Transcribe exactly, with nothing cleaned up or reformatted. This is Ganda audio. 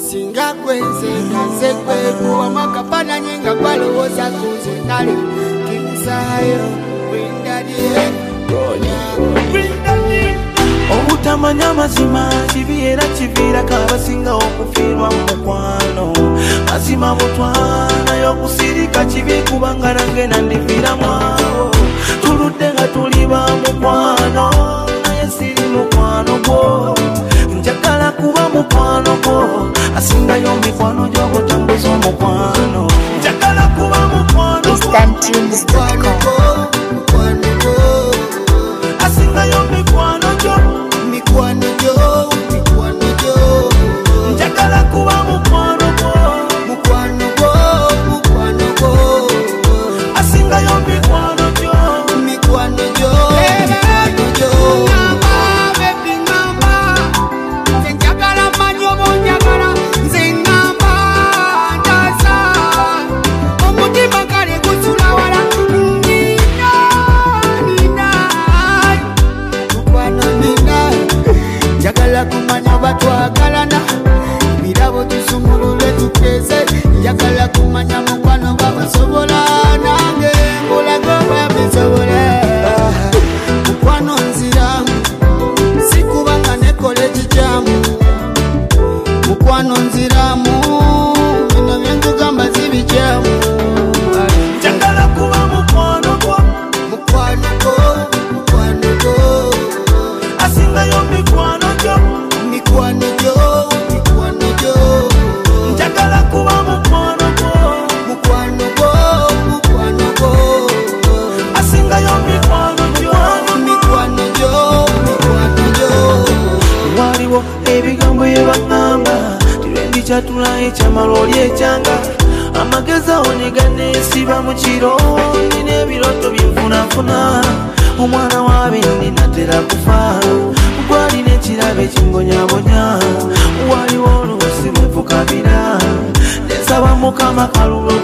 singa kwenze ngaze kwekuwa makapana nyenga kwalowoza kunze nali kimsayo windadie obutamanya mazima kibiera kivira kabasinga okufirwa mukwano mazima butwana yokusirika kibi kubanga nange nandifira mwawo tuludde nga tuliba mukwano naye siri mukwano gwo njagala kuba mukwano gwo asingayo mikwano gyokutambuza omukwano njagala kuba mukwano Instantunes dot com. asingayo mikwano gyo mikwano gyo mikwano gyo njagala kuba mukwano gwo mukwano gwo mukwano gwo asingayo mikwano gyo mikwano gyo mikwano gyo baby ngamba njagala manyo bonjagala nze ngamba ndaza omutima kale gusula wala nina nina mukwano nina njagala kumanya batwagalana birabo tusumulule tukeze njagala kumanya mukwano babasobola nange ngulago babisobola mukwano nziramu sikubanga ne college jamu mukwano nziramu bino byenkugamba zibijamu njagala kuba mukwano gwo mukwano gwo mukwano gwo asingayo mikwano gyo mikwano gyo mikwano gyo njagala kuba mukwano gwo mukwano gwo mukwano gwo asingayo mikwano gyo mikwano gyo mikwano gyo waliwo ebigambo byebaŋŋamba tirendi kyatulayo ekyamala oli ekyanga amagezi awo ne ganeesiba mu kiro nina ebiroto byenfunafuna omwana wa bindi natera kufa gwalina ekirabo ekimbonyabonya waliwo oluusi bwevukabira nesaba mukama kalulu